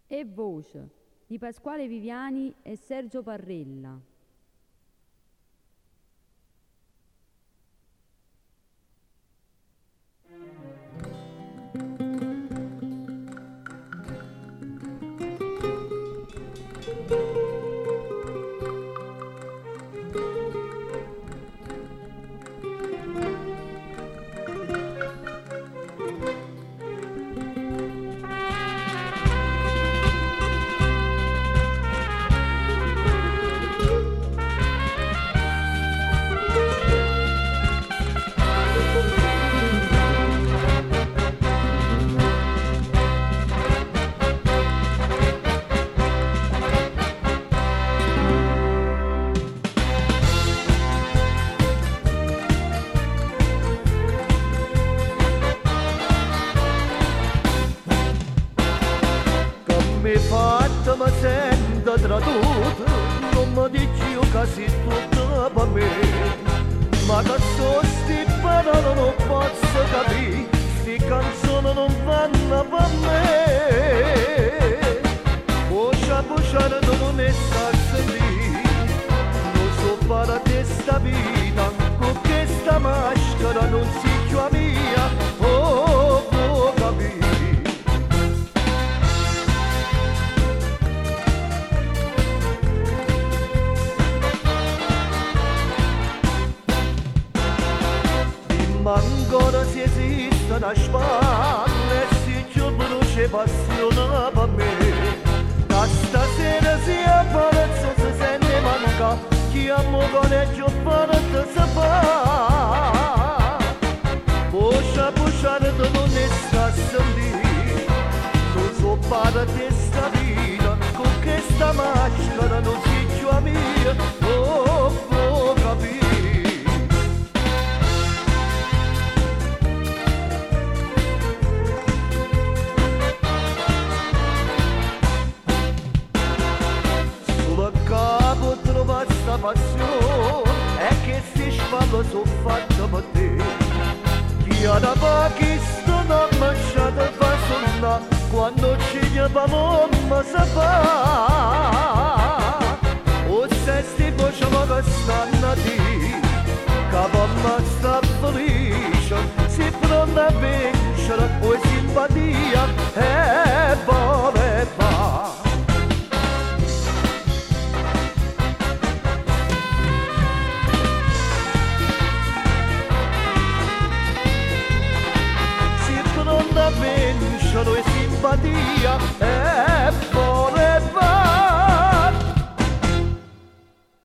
E voce di Pasquale Viviani e Sergio Parrella. Mi fatta mi sento traduto, non mi dici io che sei tutta per me. Ma che so sti parole non posso capire, sti canzoni non vanno per me. Voce voce non mi sta a sentire, non so fare di sta vita, con questa maschera non si più mia, oh, può capire. Ma ancora se esiste una spalla e si ci brucia passione per me. Da stasera si appalazza, si sente manca, chi amo con il giovane si fa. Voce voce non ne sta a sentire, non so fare di sta vita, con questa maschera non si più mia, oh, può capire. Questa passione è che si sfallo sono fatto per te. Chi ha da Pakistan non mangiato fa sonna quando ci andiamo non si fa. O se sti facciamo che stanno a dire che mamma sta felice, si pronta a vincere o simpatia e vuole fa. Vincere e simpatia